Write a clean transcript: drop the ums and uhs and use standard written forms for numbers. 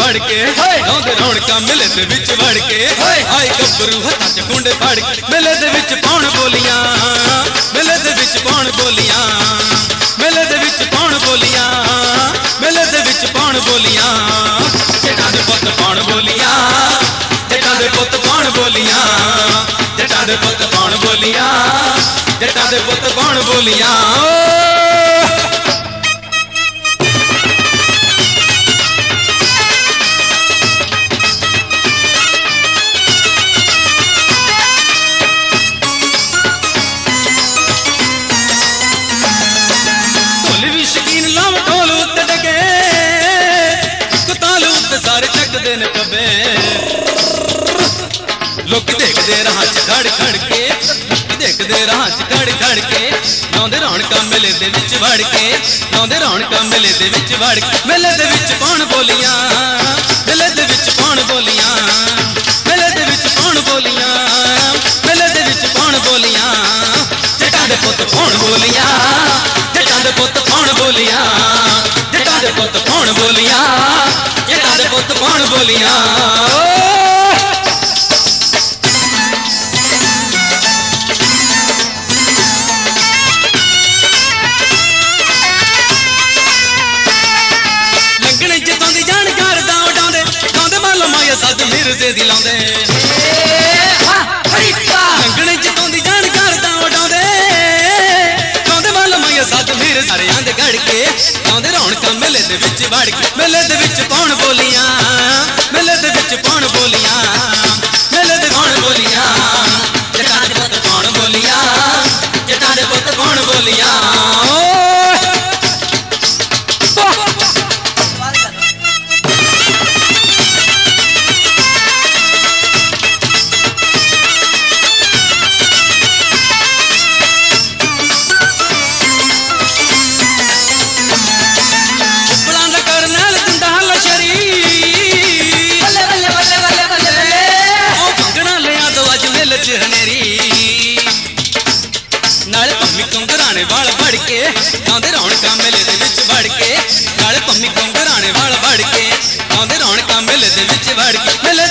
फड़ के आउंदे रौनकां मेले दे विच वड़ के आए गब्बरू हत्थां च खुंड फड़ के मेले दे विच पाउण बोलियां मेले दे विच पाउण बोलियां मेले दे विच पाउण बोलियां मेले दे विच पाउण बोलियां जटां दे पुत्त पाउण बोलियां जटां दे पुत्त पाउण बोलियां जटां दे पुत्त पाउण बोलियां जटां दे पुत्त पाउण बोलियां लोग देखते राह च खड़ खड़ के देखते राह च खड़ खड़ के लाउंदे रौनकां मेले दे विच वड़ के लाउंदे रौनकां मेले दे विच वड़ के मेले दे विच पाउण बोलियां मेले दे विच पाउण बोलियां मेले दे विच पाउण बोलियां मेले दे विच पाउण बोलियां जटां दे पुत्त पाउण बोलियां जटां दे पुत्त पाउण बोलियां जटां दे पुत्त पाउण बोलियां जटां दे पुत्त पाउण बोलियां सद मिर्जे दी लाउंदे लंगणे च तोंदी जान करदा उडाउंदे लाउंदे वाल माया सद मिर सारे आंदे गड़ के लाउंदे रौनकां मेले दे विच वड़ के मेले दे विच पाउण बोलियां मेले दे विच पाउण बोलियां मेले दे पाउण बोलियां जटां दे पुत्त पाउण बोलियां जटां दे पुत्त पाउण बोलियां नाले पम्मी घुंघराने वाल फड़ के आउंदे रौनकां मेले दे विच वड़ के नाले पम्मी घुंघराने वाल फड़ के आउंदे रौनकां मेले दे विच वड़ के मेले